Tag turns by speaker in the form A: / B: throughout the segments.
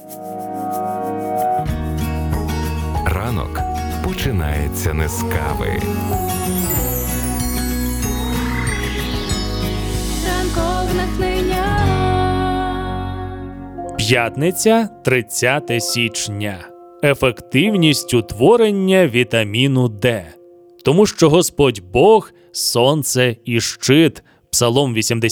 A: Ранок починається не з кави.
B: Ранкове натхнення.
C: П'ятниця, 30 січня. Ефективність утворення вітаміну Д. Тому що Господь Бог – сонце і щит. Псалом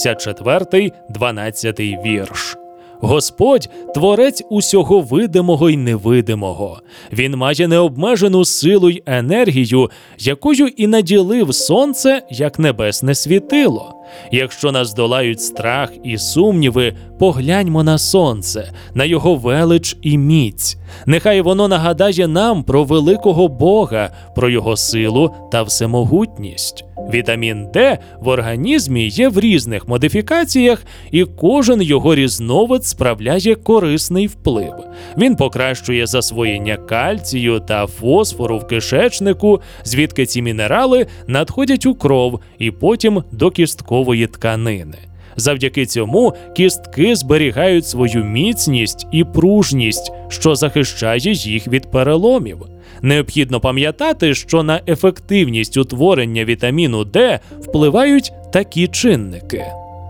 C: 84, 12 вірш. Господь – творець усього видимого й невидимого. Він має необмежену силу й енергію, якою і наділив сонце як небесне світило. Якщо нас долають страх і сумніви, погляньмо на сонце, на його велич і міць. Нехай воно нагадає нам про великого Бога, про його силу та всемогутність. Вітамін Д в організмі є в різних модифікаціях, і кожен його різновид справляє корисний вплив. Він покращує засвоєння кальцію та фосфору в кишечнику, звідки ці мінерали надходять у кров і потім до кісткової тканини. Завдяки цьому кістки зберігають свою міцність і пружність, що захищає їх від переломів. Необхідно пам'ятати, що на ефективність утворення вітаміну Д впливають такі чинники.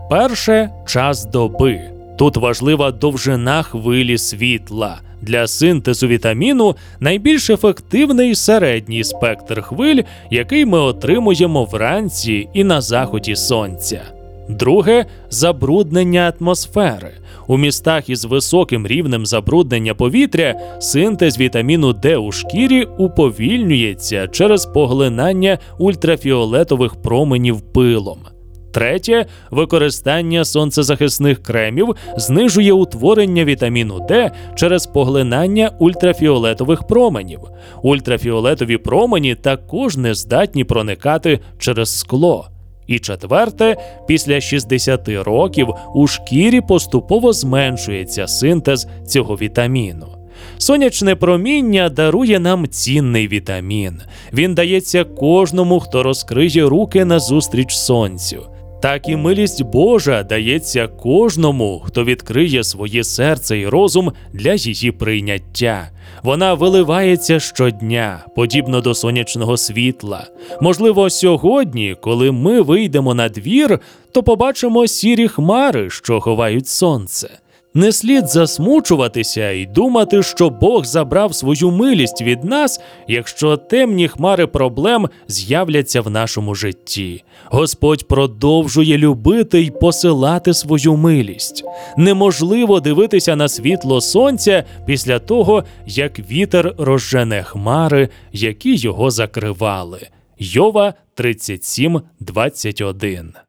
C: Перше – час доби. Тут важлива довжина хвилі світла. Для синтезу вітаміну найбільш ефективний середній спектр хвиль, який ми отримуємо вранці і на заході сонця. Друге – забруднення атмосфери. У містах із високим рівнем забруднення повітря синтез вітаміну Д у шкірі уповільнюється через поглинання ультрафіолетових променів пилом. Третє – використання сонцезахисних кремів знижує утворення вітаміну Д через поглинання ультрафіолетових променів. Ультрафіолетові промені також не здатні проникати через скло. І четверте, після 60 років у шкірі поступово зменшується синтез цього вітаміну. Сонячне проміння дарує нам цінний вітамін. Він дається кожному, хто розкриє руки назустріч сонцю. Так і милість Божа дається кожному, хто відкриє своє серце і розум для її прийняття. Вона виливається щодня, подібно до сонячного світла. Можливо, сьогодні, коли ми вийдемо на двір, то побачимо сірі хмари, що ховають сонце. Не слід засмучуватися і думати, що Бог забрав свою милість від нас, якщо темні хмари проблем з'являться в нашому житті. Господь продовжує любити й посилати свою милість. Неможливо дивитися на світло сонця після того, як вітер розжене хмари, які його закривали. Йова 37:21.